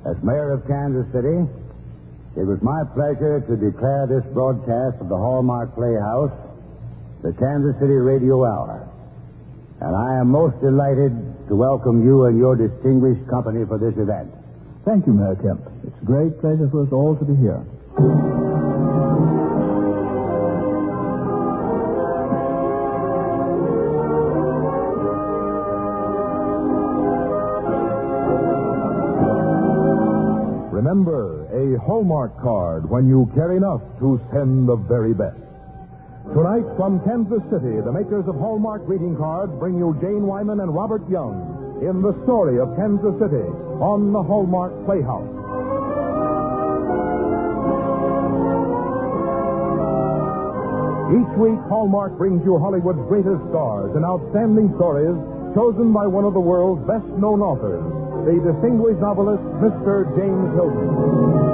As mayor of Kansas City, it was my pleasure to declare this broadcast of the Hallmark Playhouse the Kansas City Radio Hour. And I am most delighted to welcome you and your distinguished company for this event. Thank you, Mayor Kemp. It's a great pleasure for us all to be here. Remember, a Hallmark card when you care enough to send the very best. Tonight, from Kansas City, the makers of Hallmark greeting cards bring you Jane Wyman and Robert Young in The Story of Kansas City on the Hallmark Playhouse. Each week, Hallmark brings you Hollywood's greatest stars and outstanding stories chosen by one of the world's best-known authors, the distinguished novelist, Mr. James Hilton.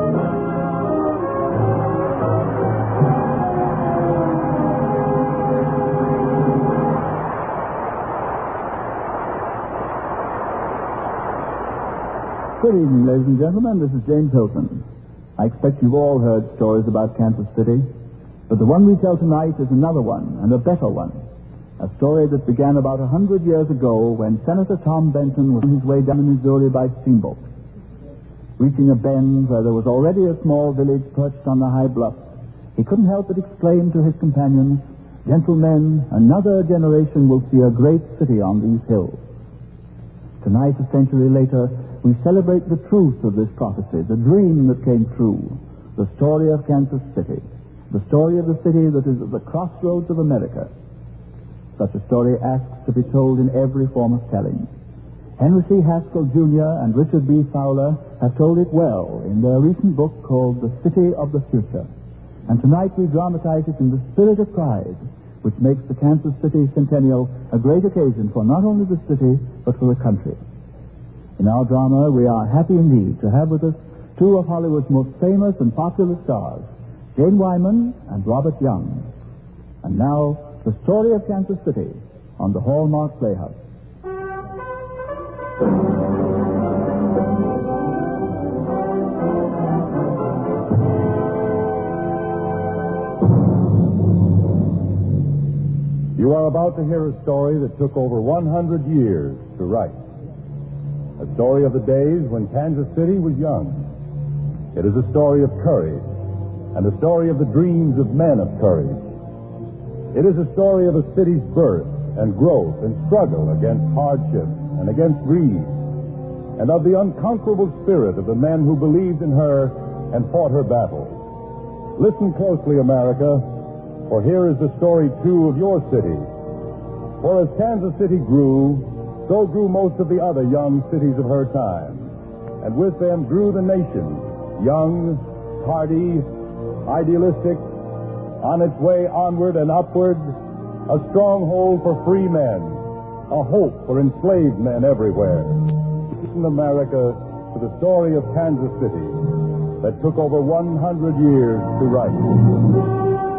Good evening, ladies and gentlemen. This is James Hilton. I expect you've all heard stories about Kansas City, but the one we tell tonight is another one, and a better one. A story that began about 100 years ago when Senator Tom Benton was on his way down the Missouri by steamboat. Reaching a bend where there was already a small village perched on the high bluff, he couldn't help but exclaim to his companions, "Gentlemen, another generation will see a great city on these hills." Tonight, a century later, we celebrate the truth of this prophecy, the dream that came true, the story of Kansas City, the story of the city that is at the crossroads of America. Such a story asks to be told in every form of telling. Henry C. Haskell, Jr. and Richard B. Fowler have told it well in their recent book called The City of the Future. And tonight we dramatize it in the spirit of pride, which makes the Kansas City Centennial a great occasion for not only the city, but for the country. In our drama, we are happy indeed to have with us two of Hollywood's most famous and popular stars, Jane Wyman and Robert Young. And now, the story of Kansas City on the Hallmark Playhouse. You are about to hear a story that took over 100 years to write. A story of the days when Kansas City was young. It is a story of courage, and a story of the dreams of men of courage. It is a story of a city's birth and growth and struggle against hardship and against greed, and of the unconquerable spirit of the men who believed in her and fought her battle. Listen closely, America, for here is the story, too, of your city. For as Kansas City grew, so grew most of the other young cities of her time. And with them grew the nation, young, hardy, idealistic, on its way onward and upward, a stronghold for free men, a hope for enslaved men everywhere. Listen, America, to the story of Kansas City that took over 100 years to write.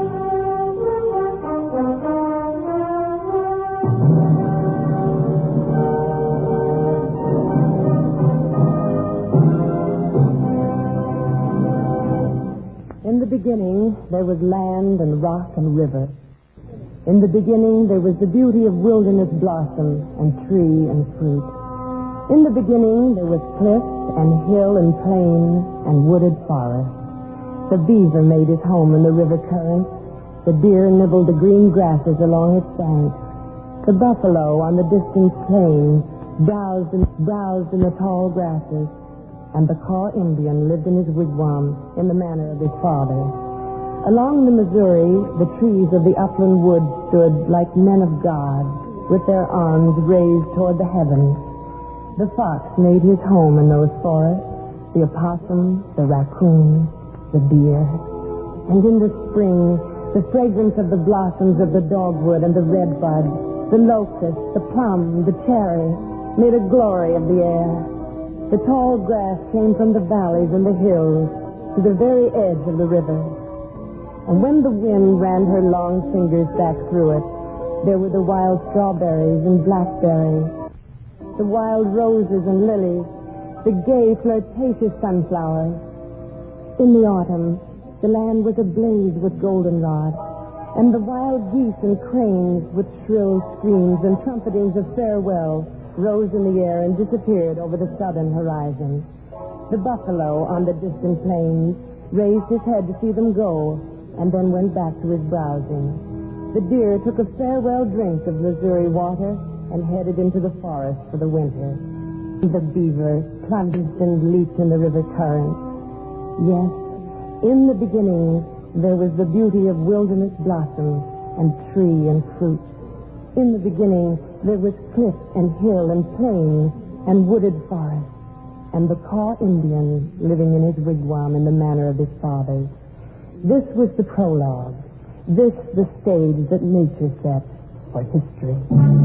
In the beginning, there was land and rock and river. In the beginning, there was the beauty of wilderness blossom and tree and fruit. In the beginning, there was cliff and hill and plain and wooded forest. The beaver made his home in the river current. The deer nibbled the green grasses along its banks. The buffalo on the distant plain browsed in the tall grasses. And the Kaw Indian lived in his wigwam in the manner of his father. Along the Missouri, the trees of the upland woods stood like men of God, with their arms raised toward the heavens. The fox made his home in those forests, the opossum, the raccoon, the deer. And in the spring, the fragrance of the blossoms of the dogwood and the redbud, the locust, the plum, the cherry, made a glory of the air. The tall grass came from the valleys and the hills to the very edge of the river. And when the wind ran her long fingers back through it, there were the wild strawberries and blackberries, the wild roses and lilies, the gay, flirtatious sunflowers. In the autumn, the land was ablaze with goldenrod, and the wild geese and cranes with shrill screams and trumpetings of farewell rose in the air and disappeared over the southern horizon. The buffalo on the distant plains raised his head to see them go and then went back to his browsing. The deer took a farewell drink of Missouri water and headed into the forest for the winter. The beaver plunged and leaped in the river current. Yes, in the beginning, there was the beauty of wilderness blossom and tree and fruit. In the beginning, there was cliff and hill and plain and wooded forest, and the Kaw Indian living in his wigwam in the manner of his fathers. This was the prologue. This the stage that nature set for history.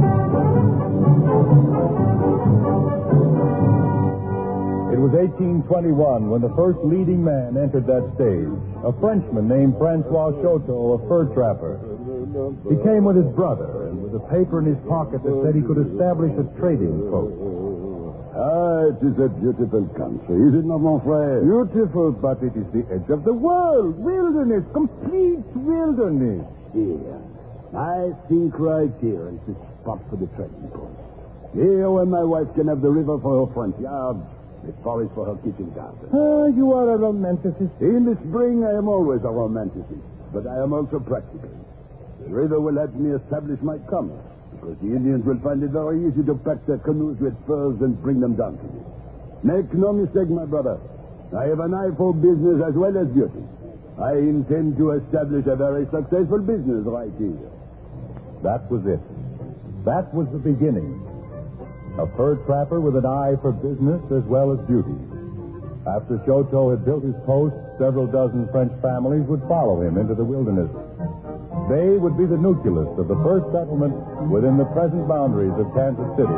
It was 1821 when the first leading man entered that stage, a Frenchman named Francois Choteau, a fur trapper. He came with his brother and with a paper in his pocket that said he could establish a trading post. Ah, it is a beautiful country, is it not, mon frère? Beautiful, but it is the edge of the world. Wilderness, complete wilderness. Here. I think right here is the spot for the trading post. Here where my wife can have the river for her front yard, the forest for her kitchen garden. Ah, you are a romanticist. In the spring, I am always a romanticist, but I am also practical. The river will help me establish my commerce, because the Indians will find it very easy to pack their canoes with furs and bring them down to me. Make no mistake, my brother. I have an eye for business as well as beauty. I intend to establish a very successful business right here. That was it. That was the beginning. A fur trapper with an eye for business as well as beauty. After Choteau had built his post, several dozen French families would follow him into the wilderness. They would be the nucleus of the first settlement within the present boundaries of Kansas City.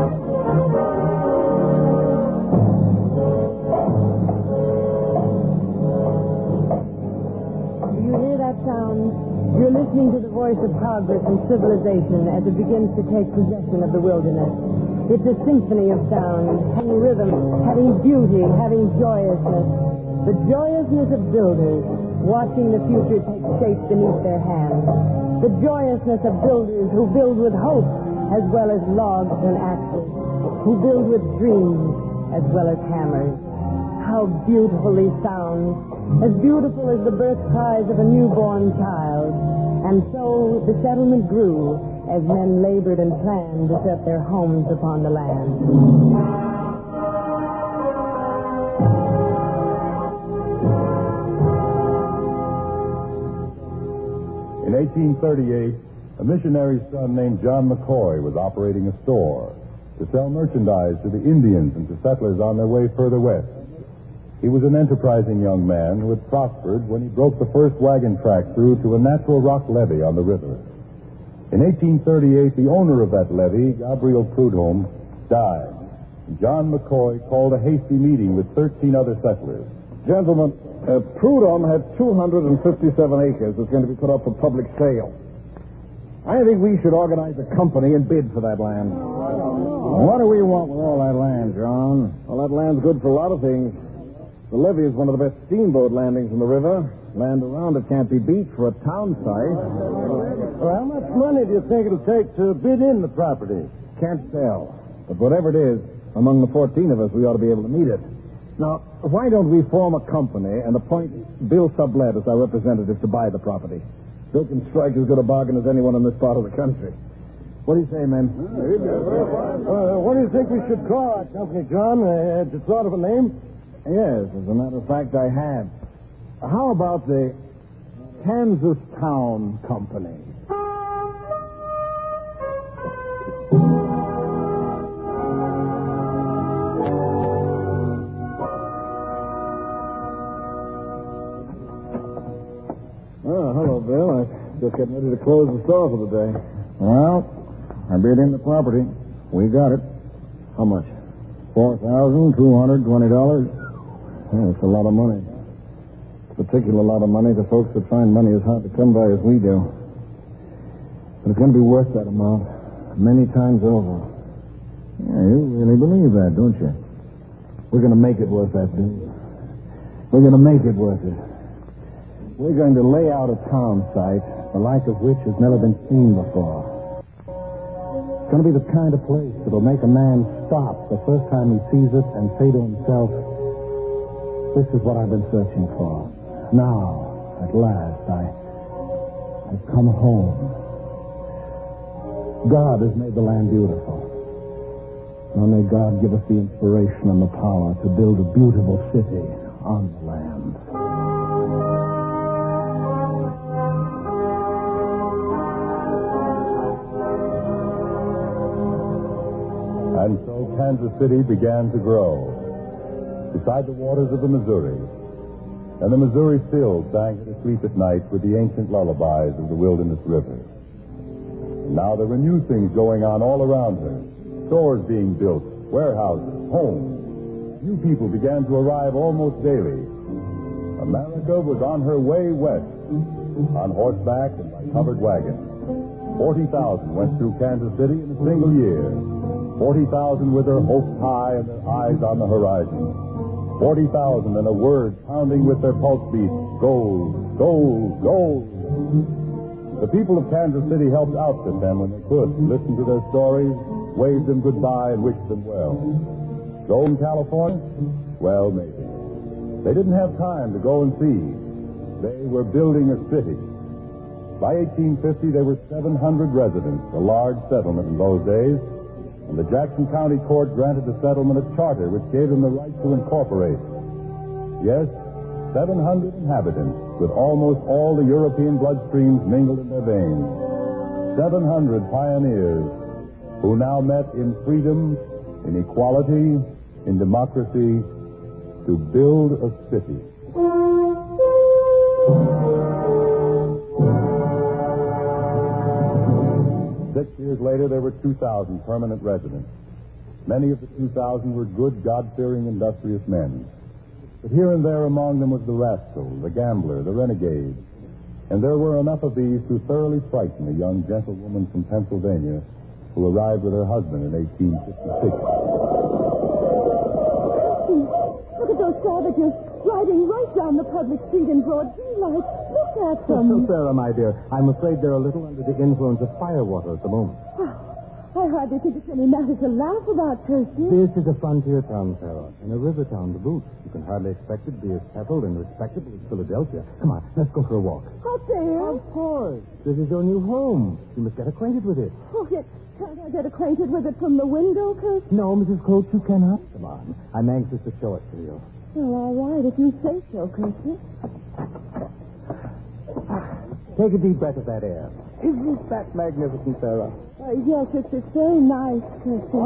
Do you hear that sound? You're listening to the voice of progress and civilization as it begins to take possession of the wilderness. It's a symphony of sound, having rhythm, having beauty, having joyousness. The joyousness of builders, watching the future take shape beneath their hands. The joyousness of builders who build with hope as well as logs and axes, who build with dreams as well as hammers. How beautiful these sounds, as beautiful as the birth cries of a newborn child. And so the settlement grew as men labored and planned to set their homes upon the land. In 1838, a missionary's son named John McCoy was operating a store to sell merchandise to the Indians and to settlers on their way further west. He was an enterprising young man who had prospered when he broke the first wagon track through to a natural rock levee on the river. In 1838, the owner of that levee, Gabriel Prudhomme, died. John McCoy called a hasty meeting with 13 other settlers. Gentlemen, Prudhomme had 257 acres that's going to be put up for public sale. I think we should organize a company and bid for that land. What do we want with all that land, John? Well, that land's good for a lot of things. The levee is one of the best steamboat landings in the river. Land around it can't be beat for a town site. Well, how much money do you think it'll take to bid in the property? Can't tell. But whatever it is, among the 14 of us, we ought to be able to meet it. Now, why don't we form a company and appoint Bill Sublette as our representative to buy the property? Bill can strike as good a bargain as anyone in this part of the country. What do you say, men? What do you think we should call our company, John? Had you thought of a name? Yes, as a matter of fact, I have. How about the Kansas Town Company? Oh, hello, Bill. I'm just getting ready to close the store for the day. Well, I bid in the property. We got it. How much? $4,220. That's a lot of money. Particular lot of money to folks that find money as hard to come by as we do. But it's going to be worth that amount many times over. Yeah, you really believe that, don't you? We're going to make it worth that, Bill. We're going to make it worth it. We're going to lay out a town site the like of which has never been seen before. It's going to be the kind of place that'll make a man stop the first time he sees it and say to himself, this is what I've been searching for. Now, at last, I've come home. God has made the land beautiful. Now may God give us the inspiration and the power to build a beautiful city on the land. And so Kansas City began to grow beside the waters of the Missouri. And the Missouri still sang her to sleep at night with the ancient lullabies of the Wilderness River. And now there were new things going on all around her. Stores being built, warehouses, homes. New people began to arrive almost daily. America was on her way west, on horseback and by covered wagon. 40,000 went through Kansas City in a single year. 40,000 with their hopes high and their eyes on the horizon. 40,000 and a word pounding with their pulse beats, gold, gold, gold. The people of Kansas City helped outfit them when they could, listened to their stories, waved them goodbye, and wished them well. Go in California? Well, maybe. They didn't have time to go and see. They were building a city. By 1850, there were 700 residents, a large settlement in those days, and the Jackson County Court granted the settlement a charter which gave them the right to incorporate. Yes, 700 inhabitants, with almost all the European bloodstreams mingled in their veins. 700 pioneers who now met in freedom, in equality, in democracy, to build a city. 6 years later, there were 2,000 permanent residents. Many of the 2,000 were good, God-fearing, industrious men. But here and there among them was the rascal, the gambler, the renegade. And there were enough of these to thoroughly frighten a young gentlewoman from Pennsylvania who arrived with her husband in 1856. Look at those savages riding right down the public street in broad daylight. Look at them. Sarah, my dear, I'm afraid they're a little under the influence of firewater at the moment. I hardly think it's any matter to laugh about, Percy. This is a frontier town, Sarah, and a river town to boot. You can hardly expect it to be as settled and respectable as Philadelphia. Come on, let's go for a walk. Out there? Of course. This is your new home. You must get acquainted with it. Oh, yet can't I get acquainted with it from the window, Percy? No, Mrs. Coates, you cannot. Come on. I'm anxious to show it to you. Well, all right, if you say so, Percy. Take a deep breath of that air. Isn't that magnificent, Sarah? Yes, it's very nice, Percy.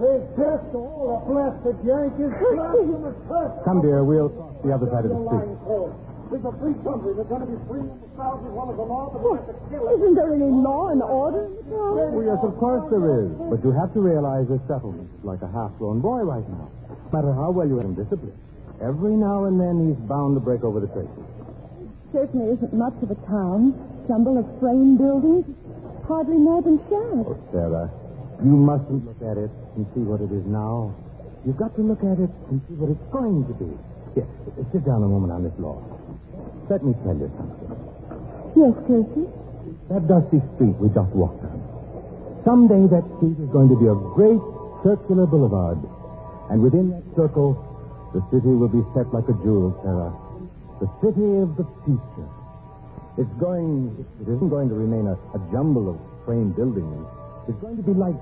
Come, dear, we'll cross the other side of the street. It's a free country. They're going to be free in the South as well as the North. Isn't there any law and order in the town? Well, yes, of course there is. But you have to realize this settlement is like a half-grown boy right now. No matter how well you have him disciplined, every now and then he's bound to break over the traces. Certainly isn't much of a town. Jumble of frame buildings. Hardly more than shacks. Oh, Sarah, you mustn't look at it and see what it is now. You've got to look at it and see what it's going to be. Here, sit down a moment on this log. Let me tell you something. Yes, Percy? That dusty street we just walked on. Someday that street is going to be a great circular boulevard. And within that circle, the city will be set like a jewel, Sarah. The city of the future. It isn't going to remain a jumble of frame buildings. It's going to be like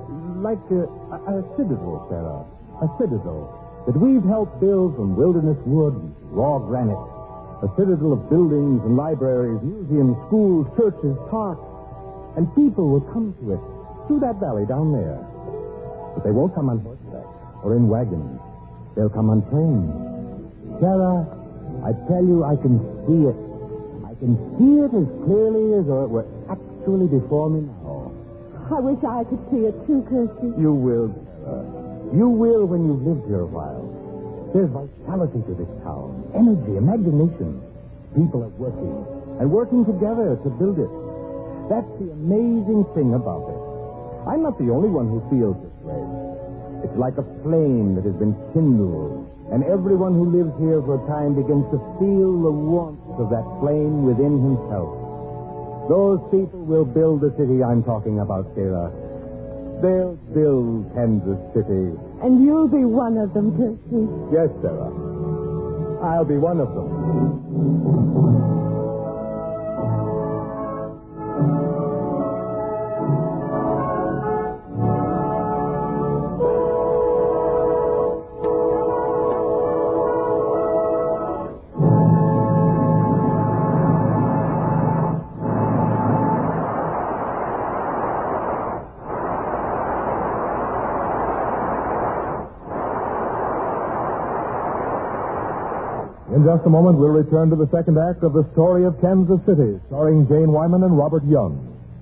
a citadel, Sarah. A citadel that we've helped build from wilderness wood, raw granite. A citadel of buildings and libraries, museums, schools, churches, parks. And people will come to it through that valley down there. But they won't come on horseback or in wagons. They'll come on trains. Sarah, I tell you, I can see it. I can see it as clearly as though it were actually before me now. I wish I could see it too, Percy. You will, Sarah. You will when you've lived here a while. There's vitality to this town, energy, imagination. People are working together to build it. That's the amazing thing about it. I'm not the only one who feels this way. It's like a flame that has been kindled, and everyone who lives here for a time begins to feel the warmth of that flame within himself. Those people will build the city I'm talking about, Sarah. They'll build Kansas City. And you'll be one of them, Kirsty. Yes, Sarah. I'll be one of them. In just a moment, we'll return to the second act of the story of Kansas City, starring Jane Wyman and Robert Young.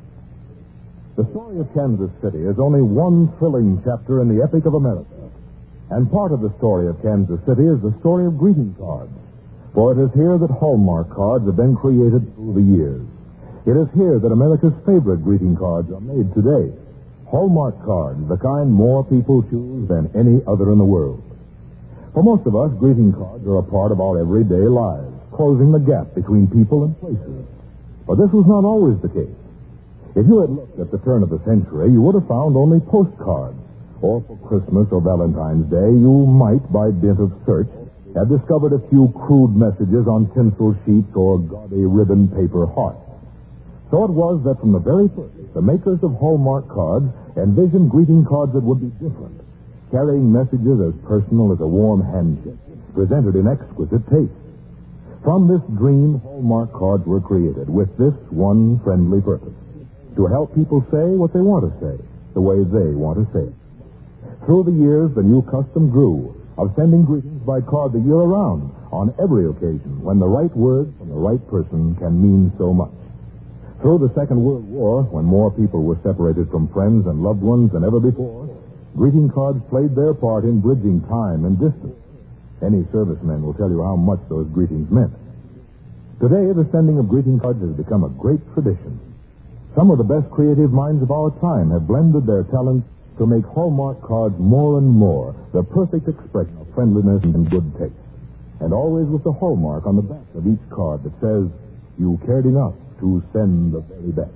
The story of Kansas City is only one thrilling chapter in the epic of America. And part of the story of Kansas City is the story of greeting cards. For it is here that Hallmark cards have been created through the years. It is here that America's favorite greeting cards are made today. Hallmark cards, the kind more people choose than any other in the world. For most of us, greeting cards are a part of our everyday lives, closing the gap between people and places. But this was not always the case. If you had looked at the turn of the century, you would have found only postcards. Or for Christmas or Valentine's Day, you might, by dint of search, have discovered a few crude messages on tinsel sheets or gaudy ribbon paper hearts. So it was that from the very first, the makers of Hallmark cards envisioned greeting cards that would be different, carrying messages as personal as a warm handshake, presented in exquisite taste. From this dream, Hallmark cards were created with this one friendly purpose: to help people say what they want to say, the way they want to say it. Through the years, the new custom grew of sending greetings by card the year around, on every occasion when the right word from the right person can mean so much. Through the Second World War, when more people were separated from friends and loved ones than ever before, greeting cards played their part in bridging time and distance. Any serviceman will tell you how much those greetings meant. Today, the sending of greeting cards has become a great tradition. Some of the best creative minds of our time have blended their talents to make Hallmark cards more and more the perfect expression of friendliness and good taste. And always with the hallmark on the back of each card that says, "You cared enough to send the very best."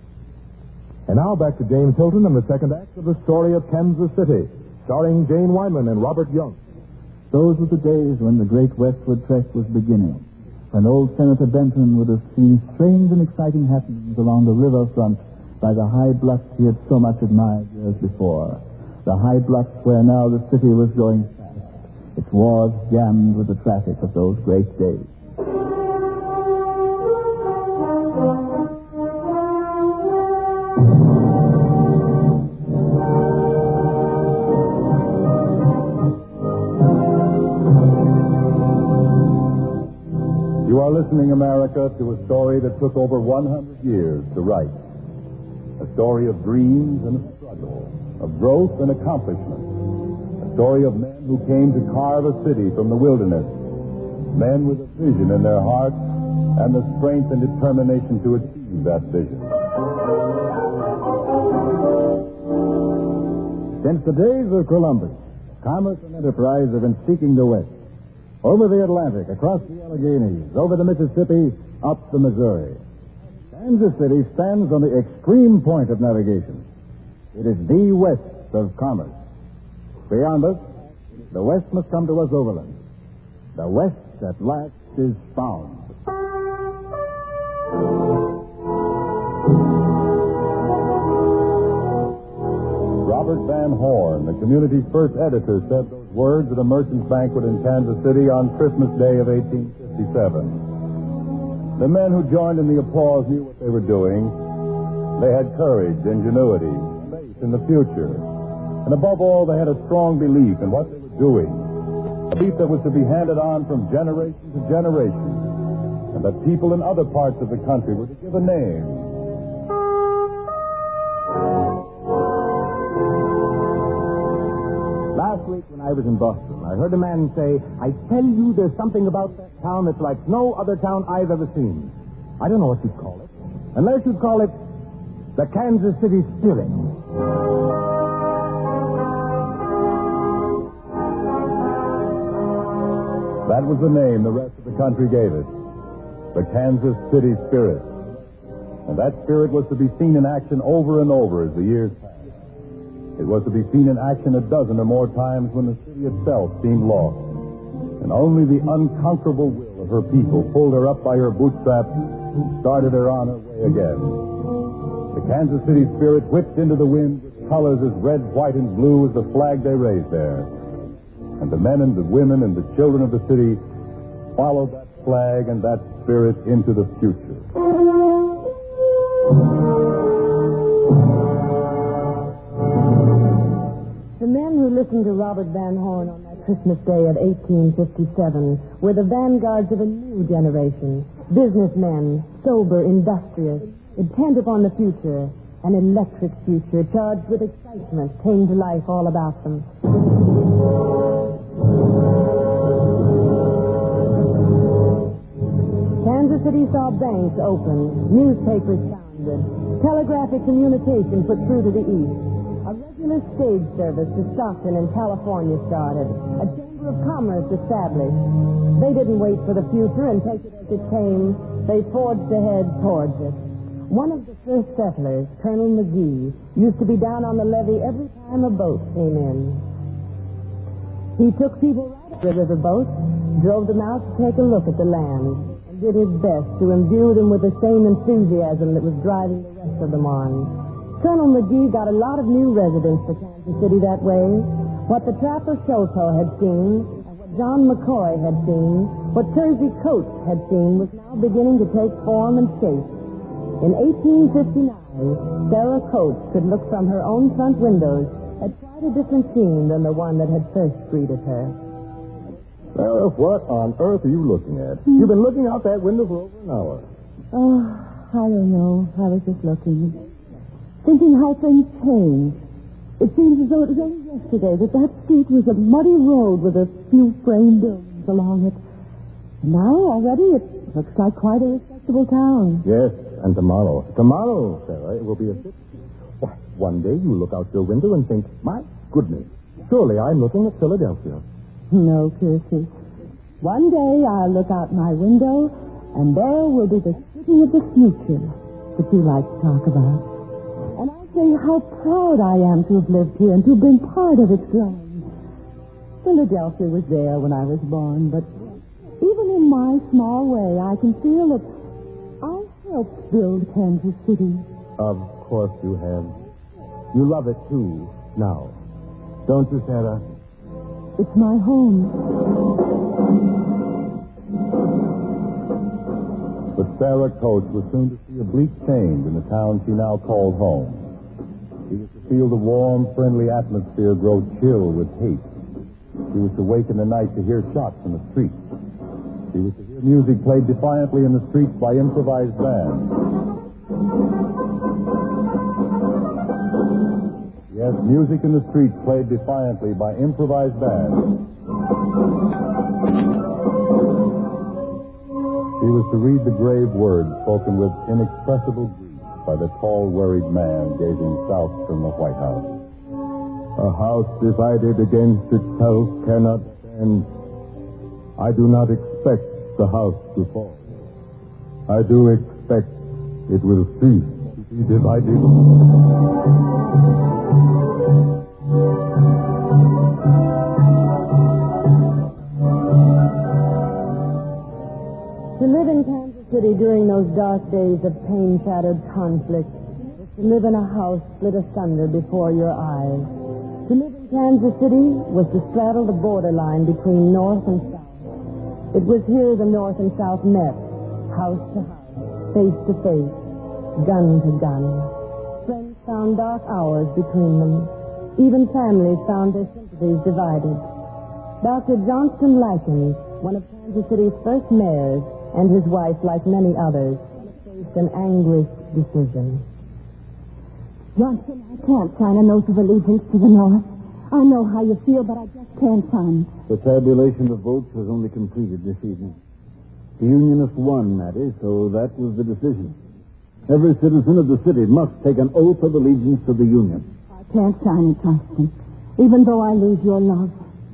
And now back to James Hilton and the second act of the story of Kansas City, starring Jane Wyman and Robert Young. Those were the days when the great westward trek was beginning, when old Senator Benton would have seen strange and exciting happenings along the riverfront by the high bluffs he had so much admired years before. The high bluffs where now the city was going fast, its wharves jammed with the traffic of those great days. You are listening, America, to a story that took over 100 years to write. A story of dreams and of struggle, of growth and accomplishment. A story of men who came to carve a city from the wilderness. Men with a vision in their hearts and the strength and determination to achieve that vision. Since the days of Columbus, commerce and enterprise have been seeking the West. Over the Atlantic, across the Alleghenies, over the Mississippi, up the Missouri. Kansas City stands on the extreme point of navigation. It is the west of commerce. Beyond us, the west must come to us overland. The west at last is found. Robert Van Horn, the community's first editor, said those words at a merchant's banquet in Kansas City on Christmas Day of 1857. The men who joined in the applause knew what they were doing. They had courage, ingenuity, faith in the future. And above all, they had a strong belief in what they were doing. A belief that was to be handed on from generation to generation. And that people in other parts of the country were to give a name. Last week when I was in Boston, I heard a man say, "I tell you, there's something about that town that's like no other town I've ever seen." I don't know what you'd call it. Unless you'd call it the Kansas City Spirit. That was the name the rest of the country gave it. The Kansas City Spirit. And that spirit was to be seen in action over and over as the years passed. It was to be seen in action a dozen or more times when the city itself seemed lost. And only the unconquerable will of her people pulled her up by her bootstraps and started her on her way again. The Kansas City Spirit whipped into the wind with colors as red, white, and blue as the flag they raised there. And the men and the women and the children of the city followed that flag and that spirit into the future. The men who listened to Robert Van Horn on that Christmas day of 1857 were the vanguards of a new generation. Businessmen, sober, industrious, intent upon the future, an electric future charged with excitement came to life all about them. Kansas City saw banks open, newspapers founded, telegraphic communication put through to the east. A regular stage service to Stockton in California started. A chamber of commerce established. They didn't wait for the future and take it as it came. They forged ahead towards it. One of the first settlers, Colonel McGee, used to be down on the levee every time a boat came in. He took people right up the river boat, drove them out to take a look at the land, and did his best to imbue them with the same enthusiasm that was driving the rest of them on. Colonel McGee got a lot of new residents to Kansas City that way. What the trapper Sholto had seen, and what John McCoy had seen, what Kersey Coates had seen was now beginning to take form and shape. In 1859, Sarah Coates could look from her own front windows at quite a different scene than the one that had first greeted her. Well, what on earth are you looking at? You've been looking out that window for over an hour. Oh, I don't know. I was just looking. Thinking how things change. It seems as though it was only yesterday that street was a muddy road with a few frame buildings along it. And now, already, it looks like quite a respectable town. Yes, and tomorrow, Sarah, it will be a city. Why, one day you look out your window and think, my goodness, surely I'm looking at Philadelphia. No, Percy. One day I'll look out my window, and there will be the city of the future that you like to talk about. And I'll say how proud I am to have lived here and to have been part of its growing. Philadelphia was there when I was born, but even in my small way, I can feel that I helped build Kansas City. Of course you have. You love it, too, now. Don't you, Sarah? It's my home. But Sarah Coates was soon to see a bleak change in the town she now called home. She was to feel the warm, friendly atmosphere grow chill with hate. She was to wake in the night to hear shots in the streets. She was to hear music played defiantly in the streets by improvised bands. Yes, music in the streets played defiantly by improvised bands. He was to read the grave words spoken with inexpressible grief by the tall, worried man gazing south from the White House. A house divided against itself cannot stand. I do not expect the house to fall. I do expect it will cease to be divided. To live in Kansas City during those dark days of pain-shattered conflict was to live in a house split asunder before your eyes. To live in Kansas City was to straddle the borderline between North and South. It was here the North and South met, house to house, face to face, gun to gun. Friends found dark hours between them. Even families found their sympathies divided. Dr. Johnston Likens, one of Kansas City's first mayors, and his wife, like many others, faced an anguished decision. Johnston, I can't sign a note of allegiance to the North. I know how you feel, but I just can't sign. The tabulation of votes was only completed this evening. The Unionists won, Matty, so that was the decision. Every citizen of the city must take an oath of allegiance to the Union. I can't sign it, Johnston, even though I lose your love.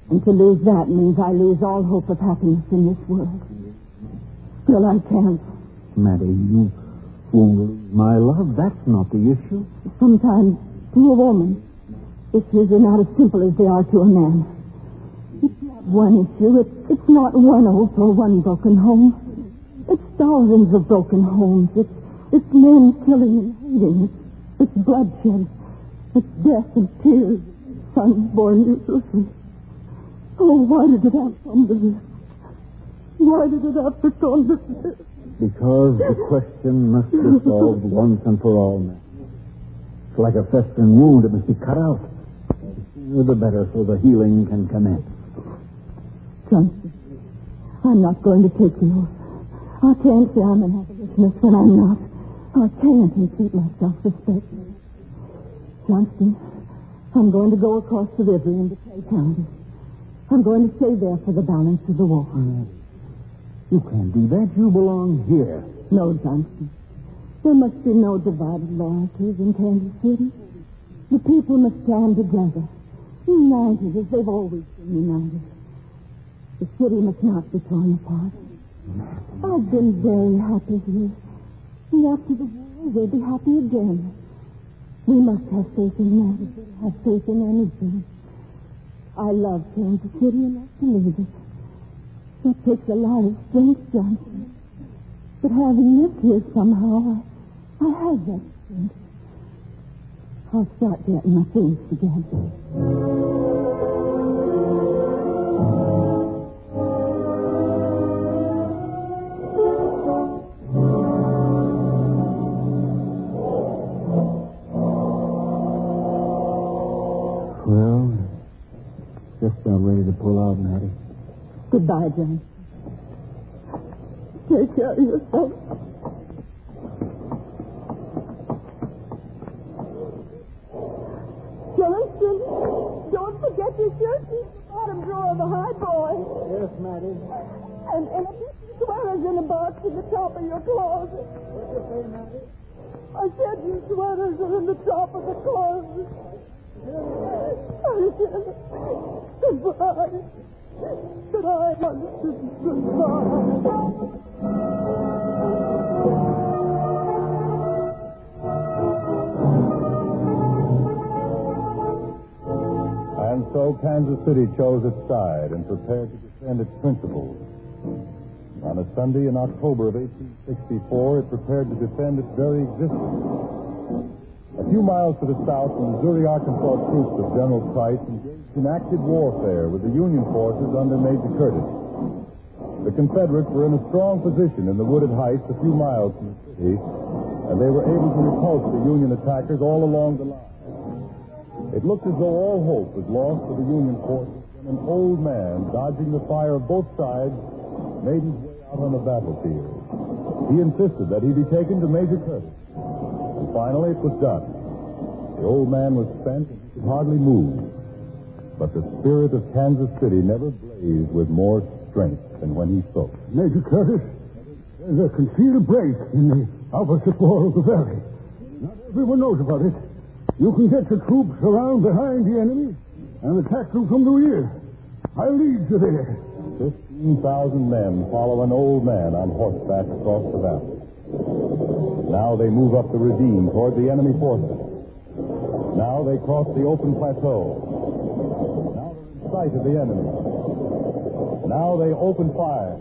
And to lose that means I lose all hope of happiness in this world. Still, I can't. Maddie, you won't lose my love. That's not the issue. Sometimes, to a woman, issues are not as simple as they are to a man. It's not one issue. It's not one oath or one broken home. It's thousands of broken homes. It's men killing and hating. It's bloodshed. It's death and tears. Sons born uselessly. Oh, why did it have to come to this? Why did it have to come to this? Because the question must be solved once and for all, man. It's like a festering wound. It must be cut out. The sooner the better so the healing can commence. Johnson, I'm not going to take you. I can't say I'm an abolitionist when I'm not. I can't keep my self-respect. Johnston, I'm going to go across the river into Clay County. I'm going to stay there for the balance of the war. You can't do that. You belong here. No, Johnston. There must be no divided loyalties in Kansas City. The people must stand together, united as they've always been united. The city must not be torn apart. I've been very happy here. And after the war, we'll be happy again. We must have faith in medicine, have faith in anything. I love Kansas City enough to leave it. That takes a lot of strength, Johnson. But having lived here somehow, I have that strength. I'll start getting my things together. Well, just about ready to pull out, Maddie. Goodbye, John. Take care of yourself. Johnston, don't forget your shirt in the bottom drawer of the highboy. Yes, Maddie. And a piece of sweaters in a box in the top of your closet. What'd you say, Maddie? I said your sweaters are in the top of the closet. Goodbye. Goodbye, Johnston. Goodbye. And so Kansas City chose its side and prepared to defend its principles. On a Sunday in October of 1864, it prepared to defend its very existence. A few miles to the south, the Missouri-Arkansas troops of General Price engaged in active warfare with the Union forces under Major Curtis. The Confederates were in a strong position in the wooded heights a few miles from the city, and they were able to repulse the Union attackers all along the line. It looked as though all hope was lost for the Union forces when an old man, dodging the fire of both sides, made his way out on the battlefield. He insisted that he be taken to Major Curtis. And finally, it was done. The old man was spent and he could hardly move. But the spirit of Kansas City never blazed with more strength than when he spoke. Major Curtis, there's a concealed break in the opposite wall of the valley. Not everyone knows about it. You can get your troops around behind the enemy and attack them from the rear. I'll lead you there. 15,000 men follow an old man on horseback across the valley. Now they move up the ravine toward the enemy forces. Now they cross the open plateau. Now they're in sight of the enemy. Now they open fire.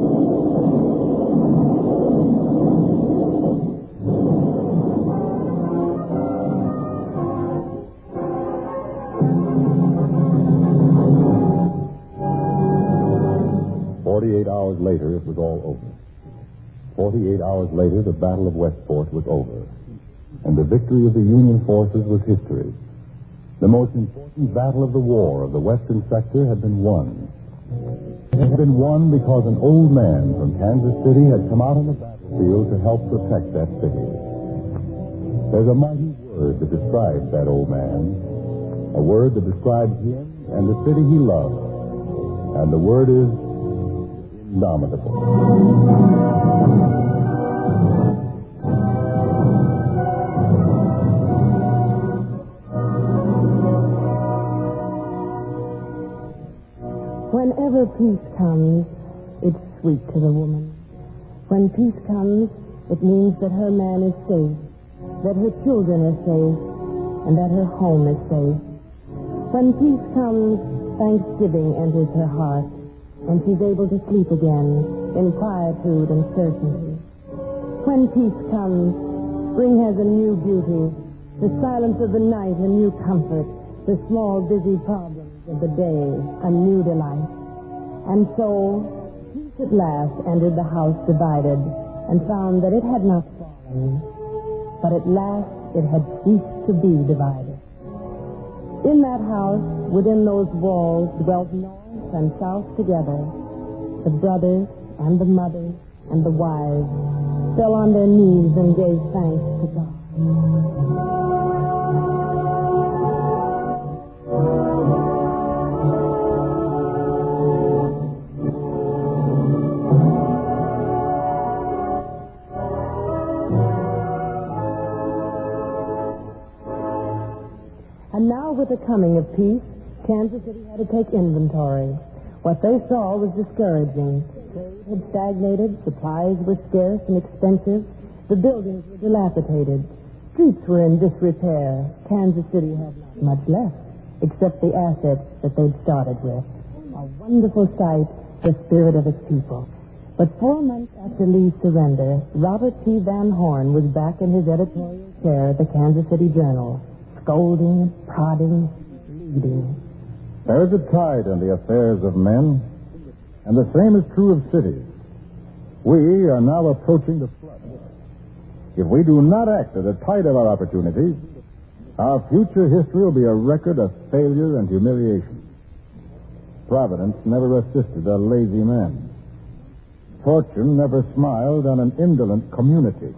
48 hours later, it was all over. 48 hours later, the Battle of Westport was over. And the victory of the Union forces was history. The most important battle of the war of the western sector had been won. It had been won because an old man from Kansas City had come out on the battlefield to help protect that city. There's a mighty word that describes that old man. A word that describes him and the city he loved. And the word is indomitable. Whenever peace comes, it's sweet to the woman. When peace comes, it means that her man is safe, that her children are safe, and that her home is safe. When peace comes, thanksgiving enters her heart, and she's able to sleep again in quietude and certainty. When peace comes, spring has a new beauty, the silence of the night a new comfort, the small busy problems of the day a new delight. And so, peace at last entered the house divided and found that it had not fallen, but at last it had ceased to be divided. In that house, within those walls, dwelt north and south together. The brothers and the mothers and the wives fell on their knees and gave thanks to God. And now, with the coming of peace, Kansas City had to take inventory. What they saw was discouraging. Trade had stagnated, supplies were scarce and expensive, the buildings were dilapidated, streets were in disrepair. Kansas City had not much left, except the assets that they'd started with. A wonderful sight, the spirit of its people. But 4 months after Lee's surrender, Robert T. Van Horn was back in his editorial chair at the Kansas City Journal, scolding, prodding, leading. There is a tide in the affairs of men, and the same is true of cities. We are now approaching the flood. If we do not act at the tide of our opportunities, our future history will be a record of failure and humiliation. Providence never assisted a lazy man. Fortune never smiled on an indolent community.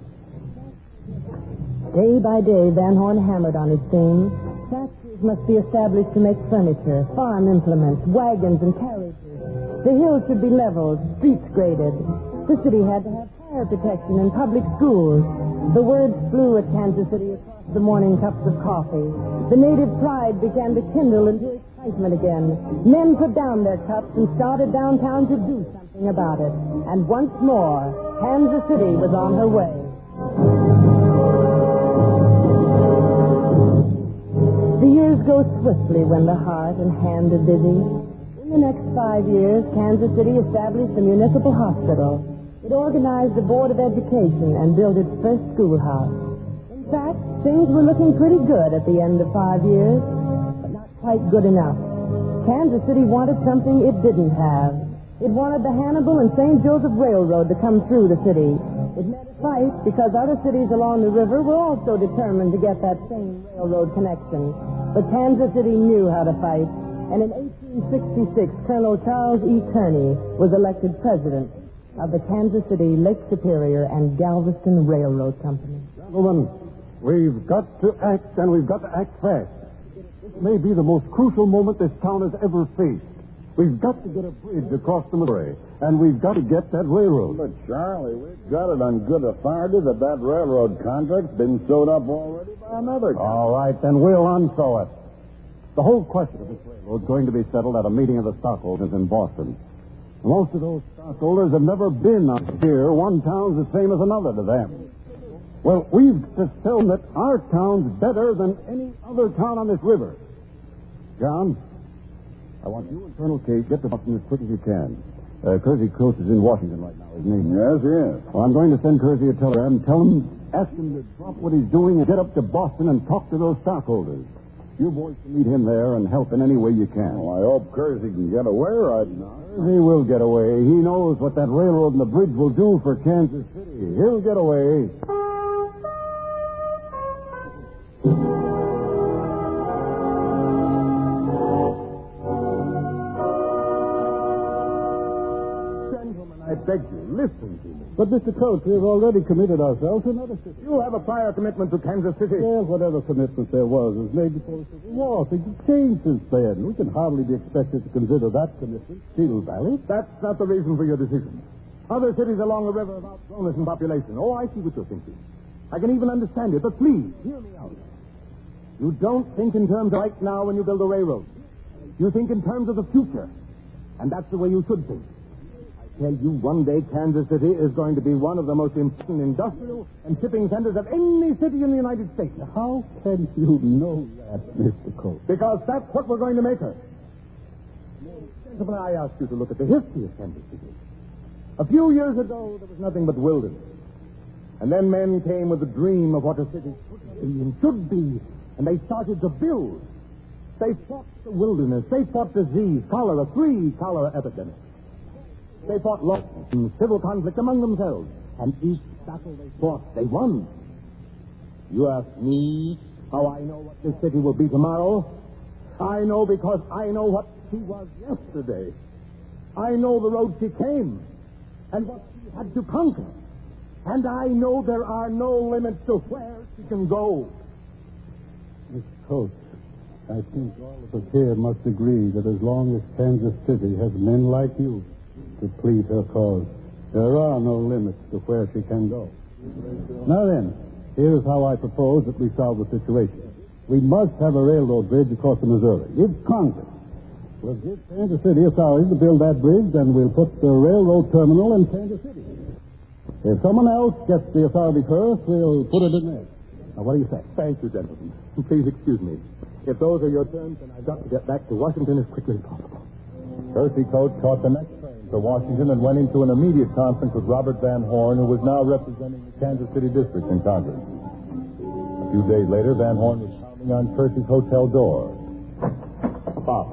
Day by day, Van Horn hammered on his theme. Factories must be established to make furniture, farm implements, wagons, and carriages. The hills should be leveled, streets graded. The city had to have fire protection and public schools. The words flew at Kansas City across the morning cups of coffee. The native pride began to kindle into excitement again. Men put down their cups and started downtown to do something about it. And once more, Kansas City was on her way. The years go swiftly when the heart and hand are busy. In the next 5 years, Kansas City established a municipal hospital. It organized a board of education and built its first schoolhouse. In fact, things were looking pretty good at the end of 5 years, but not quite good enough. Kansas City wanted something it didn't have. It wanted the Hannibal and St. Joseph Railroad to come through the city. It meant a fight because other cities along the river were also determined to get that same railroad connection. But Kansas City knew how to fight, and in 1866, Colonel Charles E. Kearney was elected president of the Kansas City, Lake Superior, and Galveston Railroad Company. Gentlemen, we've got to act, and we've got to act fast. This may be the most crucial moment this town has ever faced. We've got to get a bridge across the Missouri, and we've got to get that railroad. But, Charlie, we've got it on good authority that railroad contract's been sewed up already by another company. All right, then we'll unsew it. The whole question of this railroad is going to be settled at a meeting of the stockholders in Boston. Most of those stockholders have never been out here. One town's the same as another to them. Well, we've to tell them that our town's better than any other town on this river. John, I want you and Colonel Cage get to Boston as quick as you can. Kersey Coates is in Washington right now, isn't he? Yes, he is. Well, I'm going to send Kersey a telegram. Ask him to drop what he's doing and get up to Boston and talk to those stockholders. You boys can meet him there and help in any way you can. Well, I hope Kersey can get away right now. Kersey will get away. He knows what that railroad and the bridge will do for Kansas City. He'll get away. I beg you, listen to me. But, Mr. Coates, we have already committed ourselves to another city. You have a prior commitment to Kansas City. Well, whatever commitment there was made before the Civil War. Things have changed since then. We can hardly be expected to consider that commitment still valid. That's not the reason for your decision. Other cities along the river have outgrown us in population. Oh, I see what you're thinking. I can even understand it, but please, hear me out. You don't think in terms of right now when you build a railroad. You think in terms of the future. And that's the way you should think. I tell you, one day Kansas City is going to be one of the most important industrial and shipping centers of any city in the United States. How can you know that, Mr. Coates? Because that's what we're going to make her. Gentlemen, I ask you to look at the history of Kansas City. A few years ago, there was nothing but wilderness. And then men came with the dream of what a city could be and should be, and they started to build. They fought the wilderness. They fought disease, cholera, 3 cholera epidemics. They fought lawlessness and civil conflict among themselves. And each battle they fought, they won. You ask me how I know what this city will be tomorrow? I know because I know what she was yesterday. I know the road she came and what she had to conquer. And I know there are no limits to where she can go. Mr. Coates, I think all of us here must agree that as long as Kansas City has men like you to plead her cause, there are no limits to where she can go. Now then, here's how I propose that we solve the situation. We must have a railroad bridge across the Missouri. If Congress will give Kansas City authority to build that bridge, then we'll put the railroad terminal in Kansas City. If someone else gets the authority first, we'll put it in there. Now, what do you say? Thank you, gentlemen. Please excuse me. If those are your terms, then I've got to get back to Washington as quickly as possible. Percy Coates caught the next train to Washington and went into an immediate conference with Robert Van Horn, who was now representing the Kansas City district in Congress. A few days later, Van Horn was pounding on Percy's hotel door. Bob.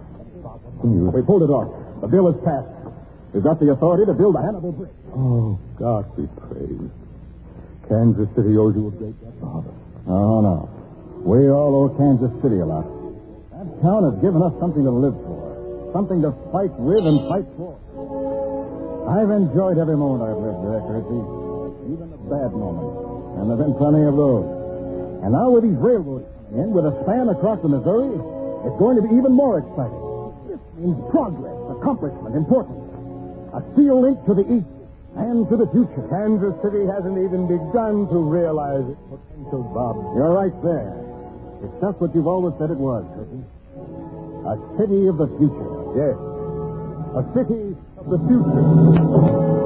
We pulled it off. The bill is passed. We've got the authority to build a Hannibal Bridge. Oh, God be praised. Kansas City owes you a great debt, Bob. Oh, no. We all owe Kansas City a lot. That town has given us something to live for, something to fight with and fight for. I've enjoyed every moment I've lived there, Percy, even the bad moments, and there have been plenty of those. And now with these railroads coming in, with a span across the Missouri, it's going to be even more exciting. This means progress, accomplishment, importance. A steel link to the east and to the future. Kansas City hasn't even begun to realize its potential, Bob. You're right there. It's just what you've always said it was, Percy. A city of the future. Yes. A city of the future.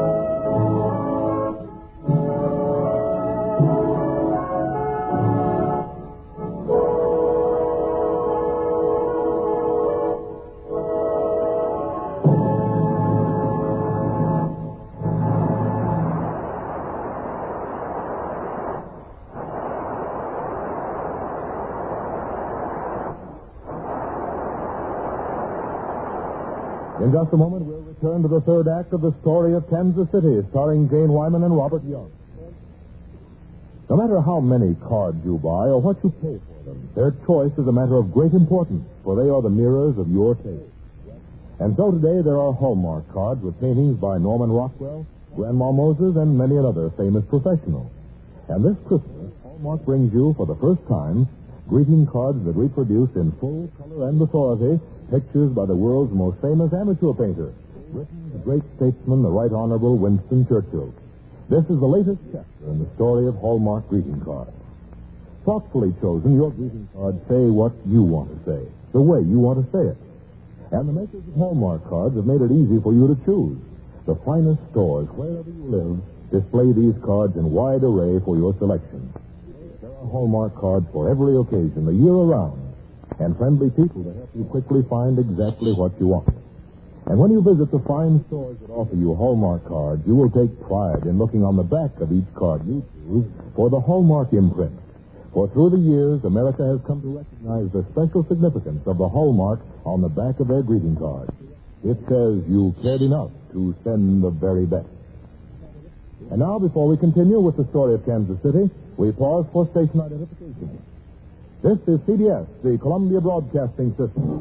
In just a moment, we'll return to the third act of the story of Kansas City, starring Jane Wyman and Robert Young. No matter how many cards you buy or what you pay for them, their choice is a matter of great importance, for they are the mirrors of your taste. And so today there are Hallmark cards with paintings by Norman Rockwell, Grandma Moses, and many another famous professional. And this Christmas, Hallmark brings you, for the first time, greeting cards that reproduce in full color and authority pictures by the world's most famous amateur painter, Britain's great statesman, the Right Honorable Winston Churchill. This is the latest chapter in the story of Hallmark greeting cards. Thoughtfully chosen, your greeting cards say what you want to say, the way you want to say it. And the makers of Hallmark cards have made it easy for you to choose. The finest stores, wherever you live, display these cards in wide array for your selection. There are Hallmark cards for every occasion, the year around, and friendly people to help you quickly find exactly what you want. And when you visit the fine stores that offer you Hallmark cards, you will take pride in looking on the back of each card you choose for the Hallmark imprint. For through the years, America has come to recognize the special significance of the Hallmark on the back of their greeting cards. It says you cared enough to send the very best. And now, before we continue with the story of Kansas City, we pause for station identification. This is CBS, the Columbia Broadcasting System.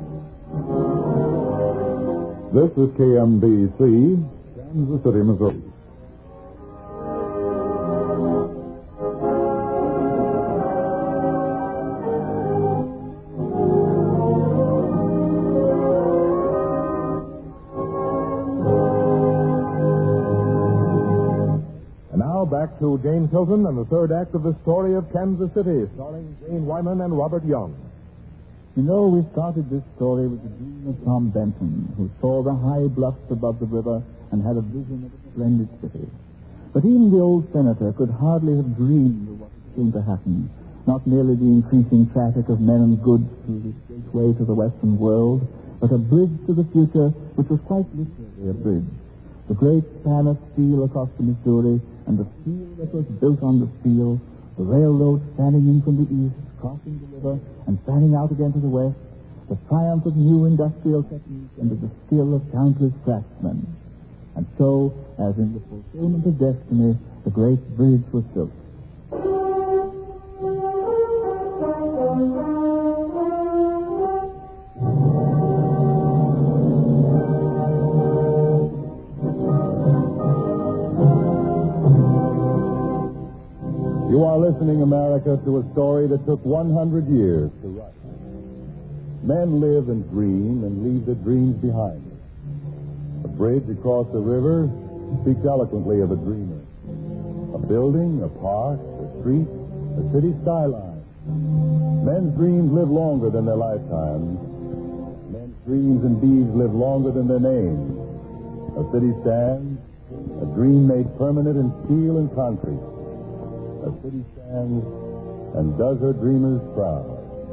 This is KMBC, Kansas City, Missouri. And now back to Jane Tilton and the third act of the story of Kansas City, starring Jane Wyman and Robert Young. You know, we started this story with the dream of Tom Benton, who saw the high bluffs above the river and had a vision of a splendid city. But even the old senator could hardly have dreamed of what was going to happen. Not merely the increasing traffic of men and goods through this gateway to the Western world, but a bridge to the future which was quite literally a bridge. The great span of steel across the Missouri, and the steel that was built on the steel, the railroad standing in from the east, crossing the river, and standing out again to the west, the triumph of new industrial technique under the skill of countless craftsmen. And so, as in the fulfillment of destiny, the great bridge was built. You are listening, America, to a story that took 100 years to write. Men live and dream and leave their dreams behind them. A bridge across the river speaks eloquently of a dreamer. A building, a park, a street, a city skyline. Men's dreams live longer than their lifetimes. Men's dreams and deeds live longer than their names. A city stands, a dream made permanent in steel and concrete. A city stands and does her dreamers proud.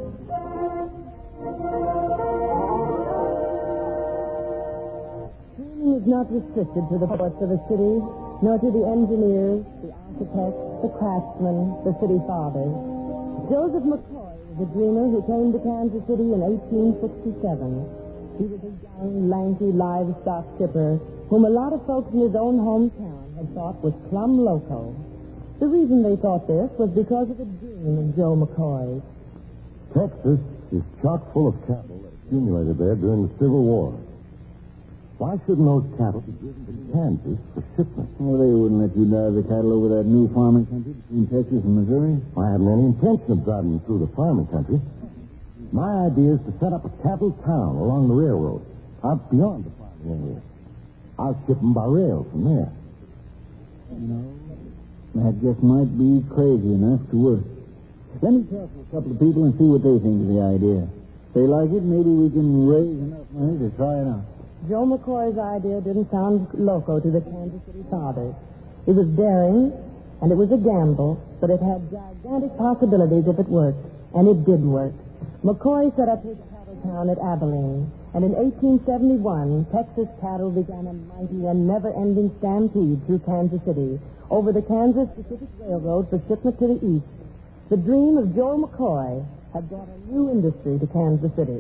Dreaming is not restricted to the poets of a city, nor to the engineers, the architects, the craftsmen, the city fathers. Joseph McCoy was a dreamer who came to Kansas City in 1867. He was a young, lanky livestock skipper whom a lot of folks in his own hometown had thought was plumb loco. The reason they thought this was because of the dream of Joe McCoy. Texas is chock full of cattle that accumulated there during the Civil War. Why shouldn't those cattle be driven to Kansas for shipment? Well, they wouldn't let you drive the cattle over that new farming country between Texas and Missouri. I haven't any intention of driving them through the farming country. My idea is to set up a cattle town along the railroad, out beyond the farming area. I'll ship them by rail from there. You know, that just might be crazy enough to work. Let me talk to a couple of people and see what they think of the idea. If they like it, maybe we can raise enough money to try it out. Joe McCoy's idea didn't sound loco to the Kansas City fathers. It was daring, and it was a gamble, but it had gigantic possibilities if it worked, and it did work. McCoy set up his cattle town at Abilene, and in 1871, Texas cattle began a mighty and never-ending stampede through Kansas City, over the Kansas Pacific Railroad for shipment to the east. The dream of Joe McCoy had brought a new industry to Kansas City.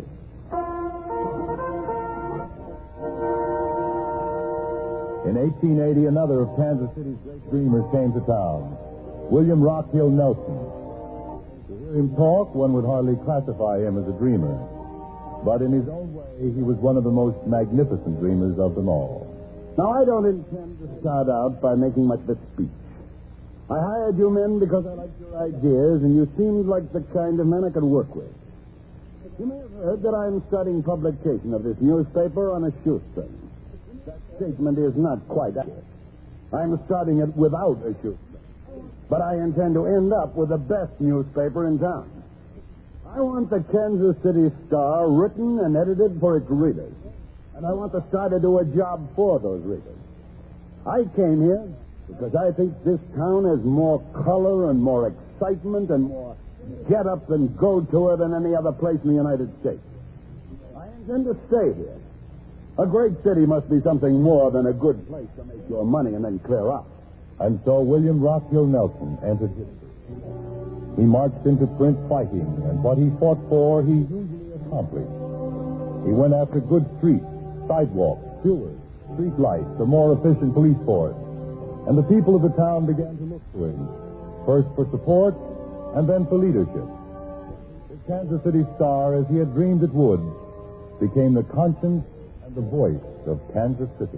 In 1880, another of Kansas City's great dreamers came to town, William Rockhill Nelson. To hear him talk, one would hardly classify him as a dreamer. But in his own way, he was one of the most magnificent dreamers of them all. Now, I don't intend to start out by making much of a speech. I hired you men because I liked your ideas, and you seemed like the kind of men I could work with. You may have heard that I'm starting publication of this newspaper on a shoestring. That statement is not quite accurate. I'm starting it without a shoestring. But I intend to end up with the best newspaper in town. I want the Kansas City Star written and edited for its readers. And I want the Star to do a job for those readers. I came here because I think this town has more color and more excitement and more get-up and go-to it than any other place in the United States. I intend to stay here. A great city must be something more than a good place to make your money and then clear up. And so William Rockhill Nelson entered history. He marched into print fighting, and what he fought for, he usually accomplished. He went after good streets, sidewalks, sewers, street lights, a more efficient police force. And the people of the town began to look to him, first for support, and then for leadership. The Kansas City Star, as he had dreamed it would, became the conscience and the voice of Kansas City.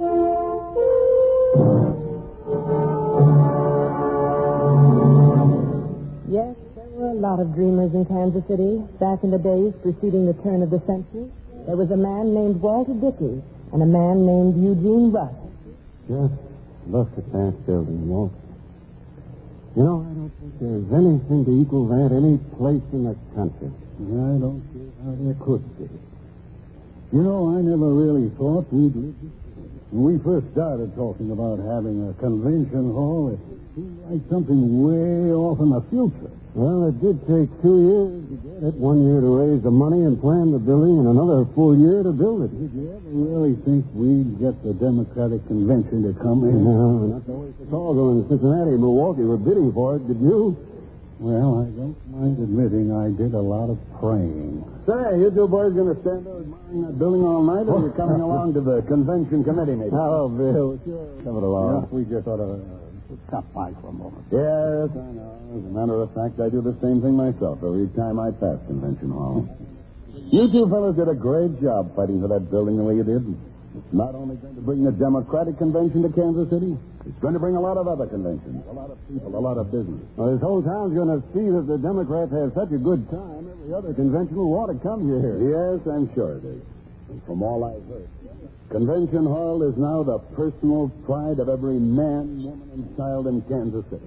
Yes, there were a lot of dreamers in Kansas City. Back in the days preceding the turn of the century, there was a man named Walter Dickey and a man named Eugene Rush. Just look at that building, Walt. You know, I don't think there's anything to equal that any place in the country. I don't see how there could be. You know, I never really thought we'd live this way. When we first started talking about having a convention hall, it seemed like something way off in the future. Well, it did take 2 years to get it. 1 year to raise the money and plan the building, and another full year to build it. Did you ever really think we'd get the Democratic Convention to come in? No, not the way Chicago and Cincinnati and Milwaukee were bidding for it, did you? Well, I don't mind admitting I did a lot of praying. Say, you two boys going to stand there admiring that building all night, or are you coming along to the convention committee meeting? Hello, Bill. Sure. Coming along. Yeah, we just ought to stop by for a moment. Yes, I know. As a matter of fact, I do the same thing myself every time I pass Convention Hall. You two fellas did a great job fighting for that building the way you did. It's not only going to bring the Democratic Convention to Kansas City, it's going to bring a lot of other conventions, a lot of people, a lot of business. Well, this whole town's going to see that the Democrats have such a good time. Every other convention will want to come here. Yes, I'm sure it is. And from all I've heard, Convention Hall is now the personal pride of every man, woman, and child in Kansas City.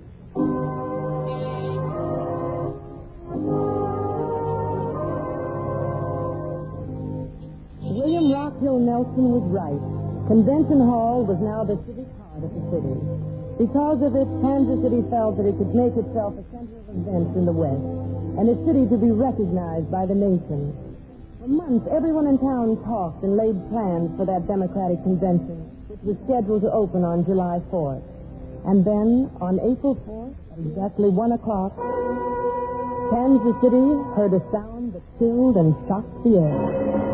William Rockhill Nelson was right. Convention Hall was now the civic heart of the city. Because of it, Kansas City felt that it could make itself a center of events in the West, and a city to be recognized by the nation. For months, everyone in town talked and laid plans for that Democratic Convention, which was scheduled to open on July 4th. And then, on April 4th, at exactly 1 o'clock, Kansas City heard a sound that chilled and shocked the air.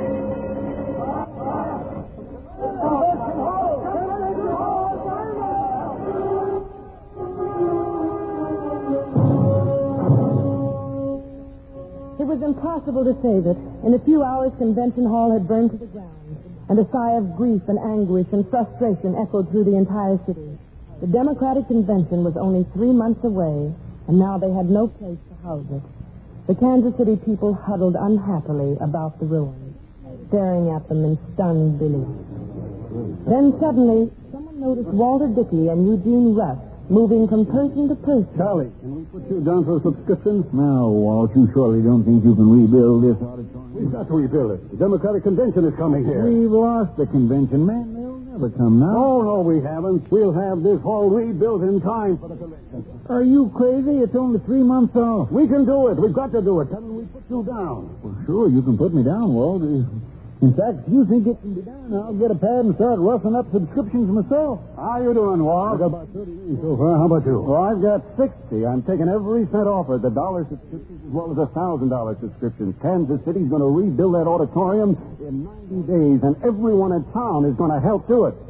It was impossible to say that in a few hours Convention Hall had burned to the ground, and a sigh of grief and anguish and frustration echoed through the entire city. The Democratic Convention was only 3 months away, and now they had no place to house it. The Kansas City people huddled unhappily about the ruins, staring at them in stunned belief. Then suddenly, someone noticed Walter Dickey and Eugene Rusk moving from person to person. Charlie, can we put you down for a subscription? Now, Walt, you surely don't think you can rebuild this auditorium? We've got to rebuild it. The Democratic Convention is coming here. We've lost the convention, man. They'll never come now. Oh, no, we haven't. We'll have this hall rebuilt in time for the convention. Are you crazy? It's only 3 months off. We can do it. We've got to do it. Tell them we put you down. Well, sure, you can put me down, Walt. In fact, if you think it can be done, I'll get a pad and start roughing up subscriptions myself. How you doing, Walt? I've got about 30 so far. How about you? Well, I've got 60. I'm taking every cent offered, the dollar subscriptions as well as $1,000 subscriptions. Kansas City's going to rebuild that auditorium in 90 days, and everyone in town is going to help do it.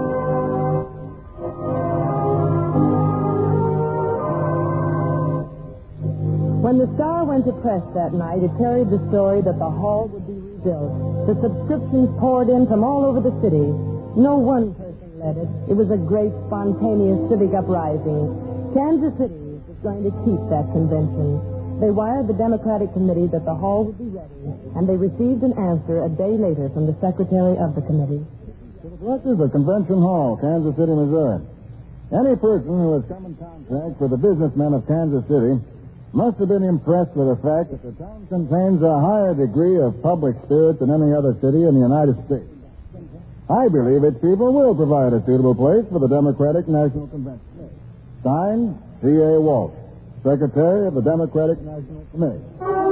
When the Star went to press that night, it carried the story that the hall would be rebuilt. The subscriptions poured in from all over the city. No one person led it. It was a great, spontaneous civic uprising. Kansas City was going to keep that convention. They wired the Democratic Committee that the hall would be ready, and they received an answer a day later from the secretary of the committee. To the directors of Convention Hall, Kansas City, Missouri. Any person who has come in contact with the businessmen of Kansas City must have been impressed with the fact that the town contains a higher degree of public spirit than any other city in the United States. I believe its people will provide a suitable place for the Democratic National Convention. Signed, C.A. Walsh, Secretary of the Democratic National Committee.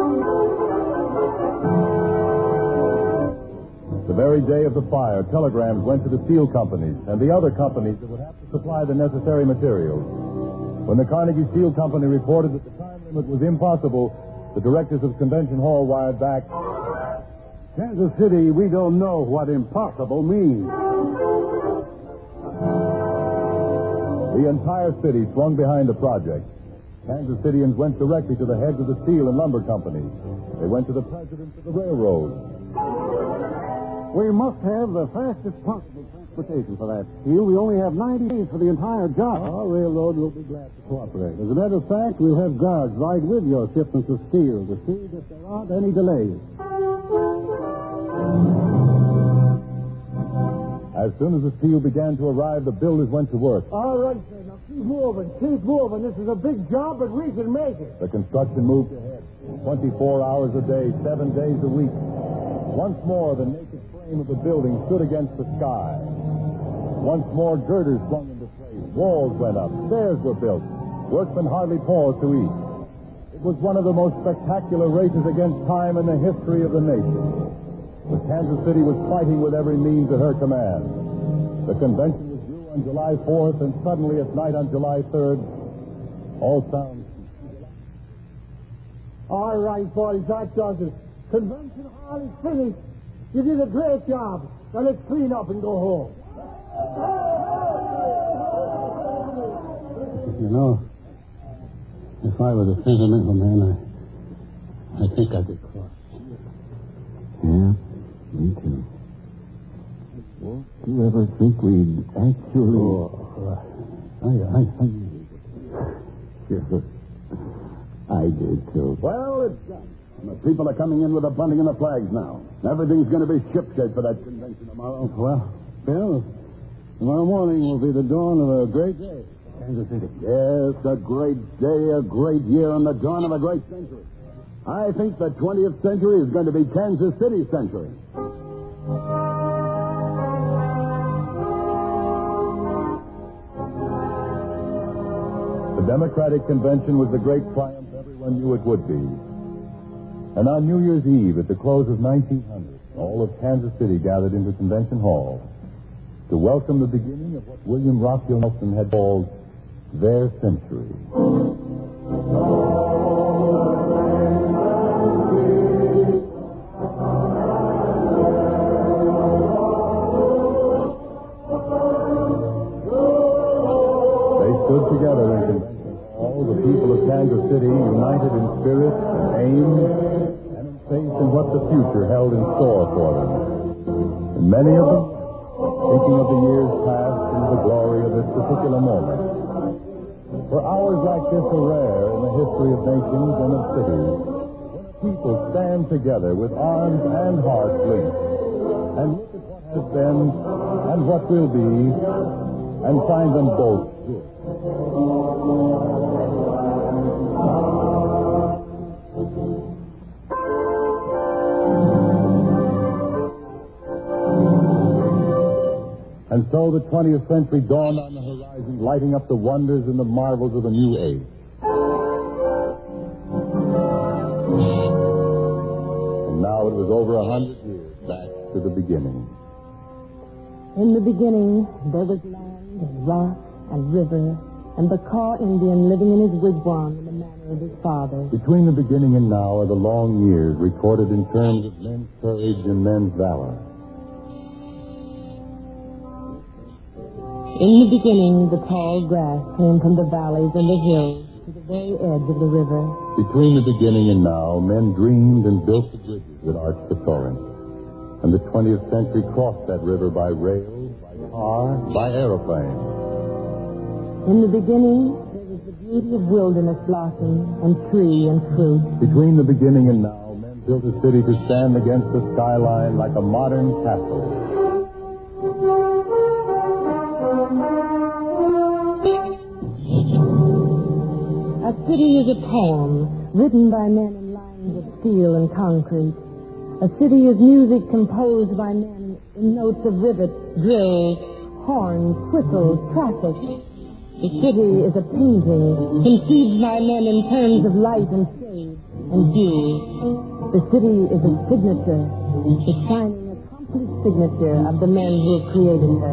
The very day of the fire, telegrams went to the steel companies and the other companies that would have to supply the necessary materials. When the Carnegie Steel Company reported that the time limit was impossible, the directors of Convention Hall wired back, Kansas City, we don't know what impossible means. The entire city swung behind the project. Kansas Cityans went directly to the heads of the steel and lumber companies. They went to the presidents of the railroads. We must have the fastest possible transportation for that steel. We only have 90 days for the entire job. Our railroad will be glad to cooperate. As a matter of fact, we'll have guards ride with your shipments of steel to see that there aren't any delays. As As soon as the steel began to arrive, the builders went to work. All right, sir. Now keep moving. Keep moving. This is a big job, but we can make it. The construction moved ahead. 24 hours a day, 7 days a week. Once more, the naked frame of the building stood against the sky. Once more, girders swung into place. Walls went up. Stairs were built. Workmen hardly paused to eat. It was one of the most spectacular races against time in the history of the nation. But Kansas City was fighting with every means at her command. The convention was due on July 4th, and suddenly at night on July 3rd, all sounds. All right, boys, that does it. Convention hall is finished. You did a great job. Now let's clean up and go home. You know, if I was a sentimental man, I think I'd be cross. Yeah, me too. Well, do you ever think we'd actually... I did, too. Well, it's done. The people are coming in with the bunting and the flags now. Everything's going to be shipshape for that convention tomorrow. Well, Bill, tomorrow morning will be the dawn of a great day. Kansas City. Yes, a great day, a great year, and the dawn of a great century. I think the 20th century is going to be Kansas City's century. The Democratic Convention was the great triumph everyone knew it would be. And on New Year's Eve, at the close of 1900, all of Kansas City gathered into Convention Hall to welcome the beginning of what William Rockwell Nelson had called their century. They stood together in Convention Hall, the people of Kansas City, united in spirit and aim, and in faith in what the future held in store for them. And many of them, thinking of the years past and the glory of this particular moment. For hours like this are rare in the history of nations and of cities, when people stand together with arms and hearts linked, and look at what has been and what will be, and find them both good. And so the 20th century dawned on the horizon, lighting up the wonders and the marvels of a new age. And now it was over 100 years back to the beginning. In the beginning, there was land and rock and river, and the Kaw Indian living in his wigwam in the manner of his father. Between the beginning and now are the long years recorded in terms of men's courage and men's valor. In the beginning, the tall grass came from the valleys and the hills to the very edge of the river. Between the beginning and now, men dreamed and built the bridges that arched the torrent. And the 20th century crossed that river by rail, by car, by aeroplane. In the beginning, there was the beauty of wilderness blossom and tree and fruit. Between the beginning and now, men built a city to stand against the skyline like a modern castle. A city is a poem written by men in lines of steel and concrete. A city is music composed by men in notes of rivets, drills, horns, whistles, traffic. The city is a painting conceived by men in terms of light and shade and hue. The city is a signature, the shining, accomplished signature of the men who have created her.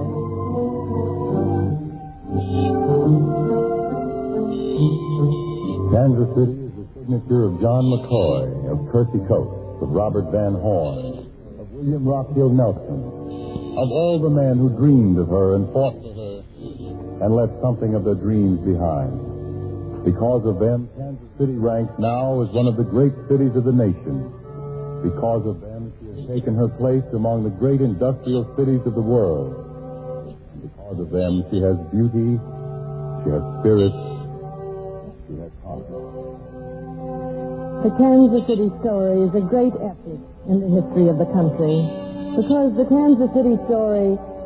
Kansas City is the signature of John McCoy, of Percy Coates, of Robert Van Horn, of William Rockwell Nelson, of all the men who dreamed of her and fought for her and left something of their dreams behind. Because of them, Kansas City ranks now as one of the great cities of the nation. Because of them, she has taken her place among the great industrial cities of the world. And because of them, she has beauty, she has spirit, she has confidence. The Kansas City story is a great epic in the history of the country, because the Kansas City story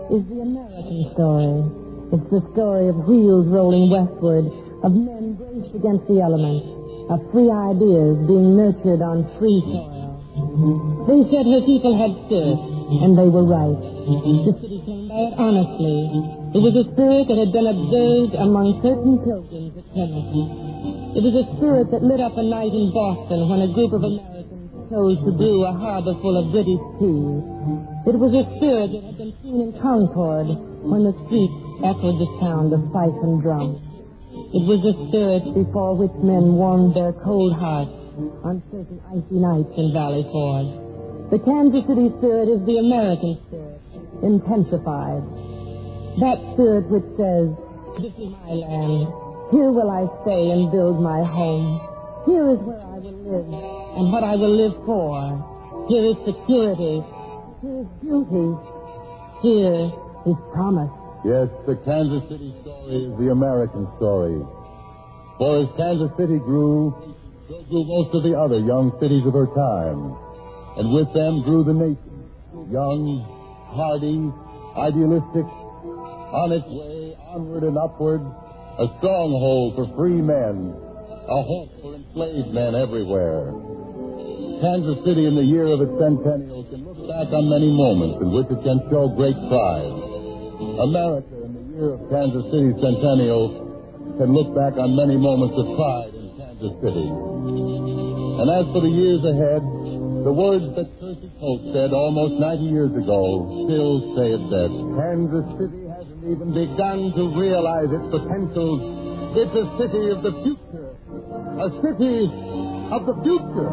is the American story. It's the story of wheels rolling westward, of men braced against the elements, of free ideas being nurtured on free soil. They said her people had spirit, and they were right. The city came by it honestly. It was a spirit that had been observed among certain pilgrims at Plymouth. It was a spirit that lit up a night in Boston when a group of Americans chose to brew a harbor full of British tea. It was a spirit that had been seen in Concord when the streets echoed the sound of fife and drum. It was a spirit before which men warmed their cold hearts on certain icy nights in Valley Forge. The Kansas City spirit is the American spirit, intensified. That spirit which says, this is my land. Here will I stay and build my home. Here is where I will live and what I will live for. Here is security. Here is beauty. Here is promise. Yes, the Kansas City story is the American story. For as Kansas City grew, so grew most of the other young cities of her time. And with them grew the nation, young, hardy, idealistic, on its way onward and upward, a stronghold for free men, a hope for enslaved men everywhere. Kansas City in the year of its centennial can look back on many moments in which it can show great pride. America in the year of Kansas City's centennial can look back on many moments of pride in Kansas City. And as for the years ahead, the words that Percy Coates said almost 90 years ago still say it best. Kansas City hasn't even begun to realize its potential. It's a city of the future. A city of the future.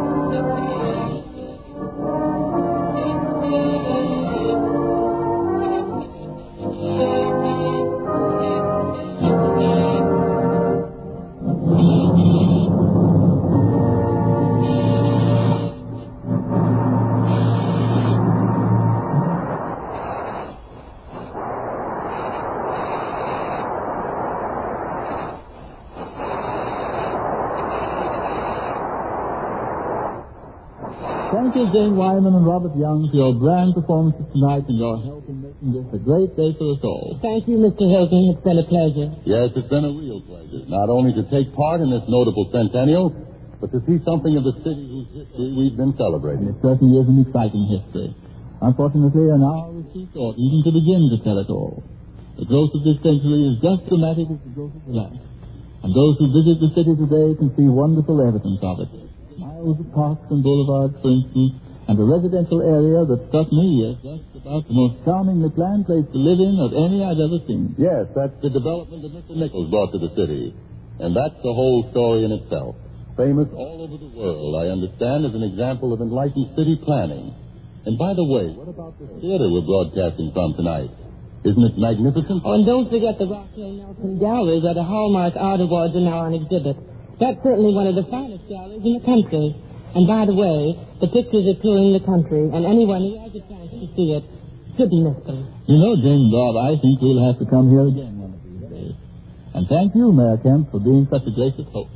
Thank you, Jane Wyman and Robert Young, for your grand performances tonight and your help in making this a great day for us all. Thank you, Mr. Hilton. It's been a pleasure. Yes, it's been a real pleasure, not only to take part in this notable centennial, but to see something of the city whose history we've been celebrating. It certainly is an exciting history. Unfortunately, an hour is too short even to begin to tell it all. The growth of this century is just dramatic as the growth of the last. And those who visit the city today can see wonderful evidence of it. Miles of parks and boulevards, for instance, and a residential area that struck me as just about the most charmingly planned place to live in of any I've ever seen. Yes, that's the development that Mr. Nichols brought to the city. And that's the whole story in itself. Famous all over the world, I understand, as an example of enlightened city planning. And by the way, what about the theater we're broadcasting from tonight? Isn't it magnificent? Oh, and don't forget the Rockwell Nelson Gallery where the Hallmark Art Awards are now on exhibit. That's certainly one of the finest galleries in the country. And by the way, the pictures are touring the country, and anyone who has a chance to see it shouldn't miss them. You know, Jane Bob, I think we'll have to come here again one of these days. And thank you, Mayor Kemp, for being such a gracious host.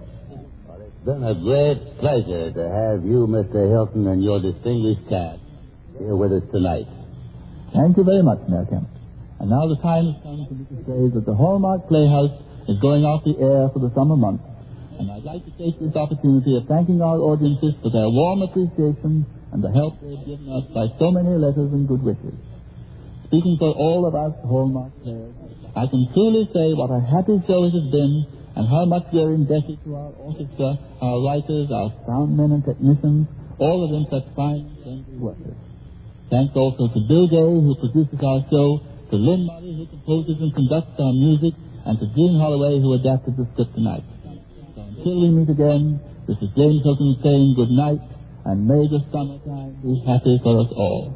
Well, it's been a great pleasure to have you, Mr. Hilton, and your distinguished cast here with us tonight. Thank you very much, Mayor Kemp. And now the time has come for me to say that the Hallmark Playhouse is going off the air for the summer months. And I'd like to take this opportunity of thanking our audiences for their warm appreciation and the help they've given us by so many letters and good wishes. Speaking for all of us Hallmark players, I can truly say what a happy show it has been and how much we're indebted to our orchestra, our writers, our sound men and technicians, all of them such fine, friendly workers. Thanks also to Bill Gay, who produces our show, to Lynn Murray, who composes and conducts our music, and to Gene Holloway, who adapted the script tonight. Until we meet again, this is James Hilton saying good night, and may the summertime be happy for us all.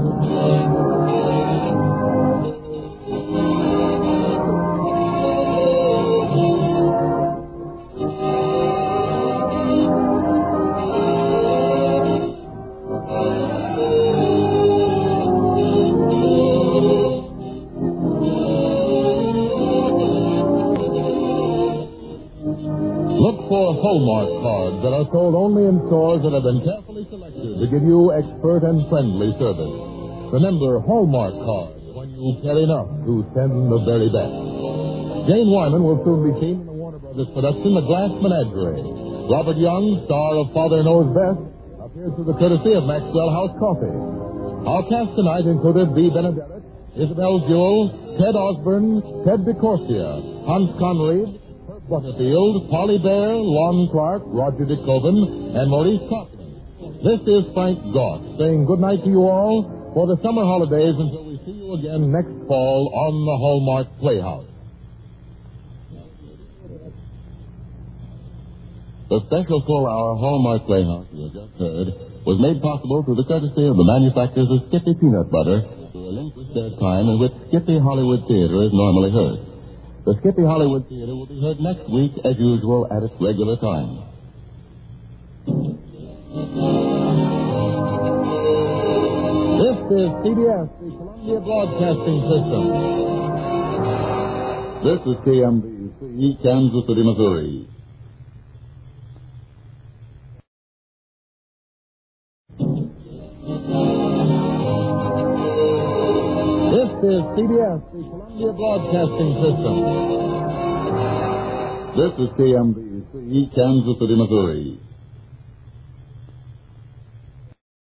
Hallmark cards that are sold only in stores that have been carefully selected to give you expert and friendly service. Remember, Hallmark cards, who care enough to send the very best. Jane Wyman will soon be seen in the Warner Brothers production, The Glass Menagerie. Robert Young, star of Father Knows Best, appears through the courtesy of Maxwell House Coffee. Our cast tonight included Bea Benaderet, Isabel Jewell, Ted Osborne, Ted DeCorsia, Hans Conried, Herb Butterfield, Polly Bear, Lon Clark, Roger DeCoven, and Maurice Coughlin. This is Frank Goss saying good night to you all for the summer holidays until we see you again next fall on the Hallmark Playhouse. The special full-hour Hallmark Playhouse you have just heard was made possible through the courtesy of the manufacturers of Skippy Peanut Butter, who relinquished their time in which Skippy Hollywood Theater is normally heard. The Skippy Hollywood Theater will be heard next week, as usual, at its regular time. This is CBS, the Columbia Broadcasting System. This is KMBC, Kansas City, Missouri. This is CBS, the Columbia Broadcasting System. This is KMBC, Kansas City, Missouri.